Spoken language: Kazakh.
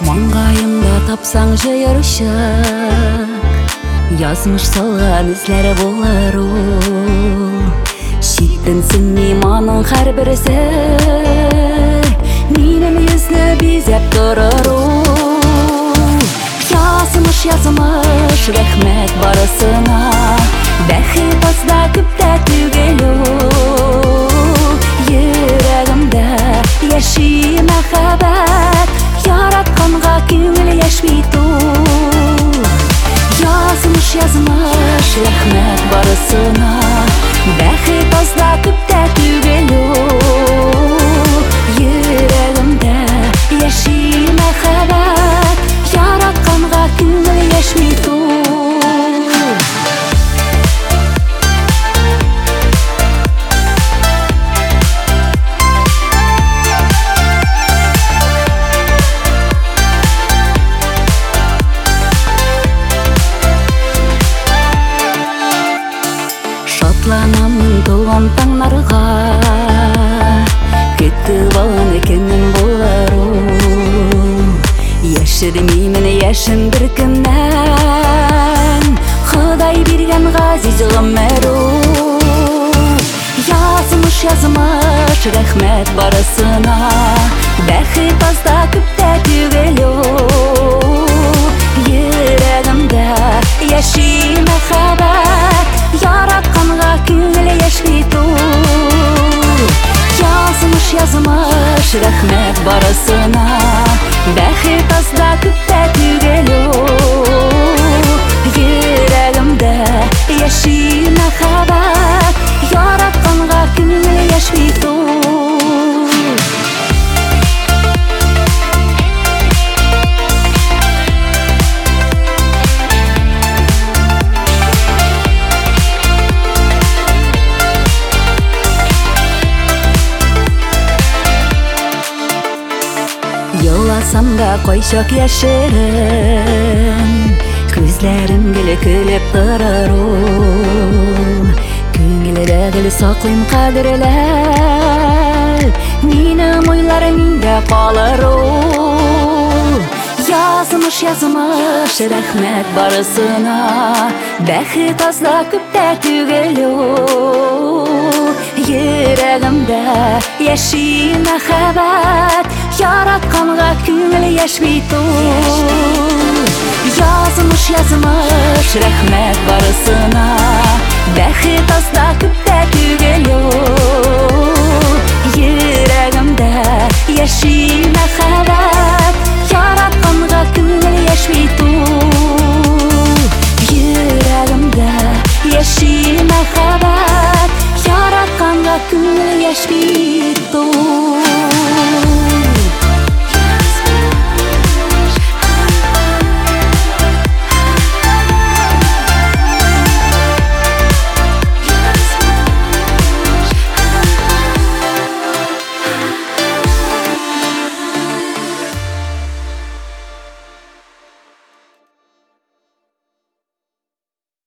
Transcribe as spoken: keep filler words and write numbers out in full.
Маңғайымда тапсаң жайыршық, язмыш салған ізлері болар ол. Шеттінсің мейманың қар бірісі, менің езні безеп тұрыр ол. Язмыш, язмыш, рәхмет барысына, бәхет азда күпті түгел ол. Ерегімді яши мәхәбәт, яратқанға көңіл яшмейт ол. Язмыш, язмыш, рәхмет барысына, бәхет азда күпті түгел ол. Ерегімді яши мәхәбәт, яратқанға көңіл яшмейт ол. Шатланамын толған таңнарға, кетіп алған екенім болар ол. Яшірмеймін яшін бір күннен, Құдай берген ғазиз ғұмыр ол. Язмыш, язмыш, рәхмет барысына, бәхет азда күпті түгел ол. Ерегімді яши мәхәбәт, яратқанға көңіл яшмейт ол. Язмыш, язмыш, рәхмет барысына, бәхет азда күпті түгел ол. Ерегімді яши мәхәбәт, яратқанға көңіл яшмейт ол. Yollasam da koyşak yaşarım, Күзләрім гілі күліп тұрар ол. Көңілі гілі сақлым қадірләр, Менің ойларым менде қалар ол. Язмыш, язмыш, рәхмет барысына, бәхет азда күпті түгел ол. Ерегімді яши мәхәбәт, яратқанға көңіл яшмейт ол. Язмыш, язмыш, рәхмет барысына, бәхет азда күпті түгел ол. Ерегімді яши мәхәбәт, яратқанға көңіл яшмейт ол. Ерегімді яши мәхәбәт, яратқанға көңіл яшмейт ол.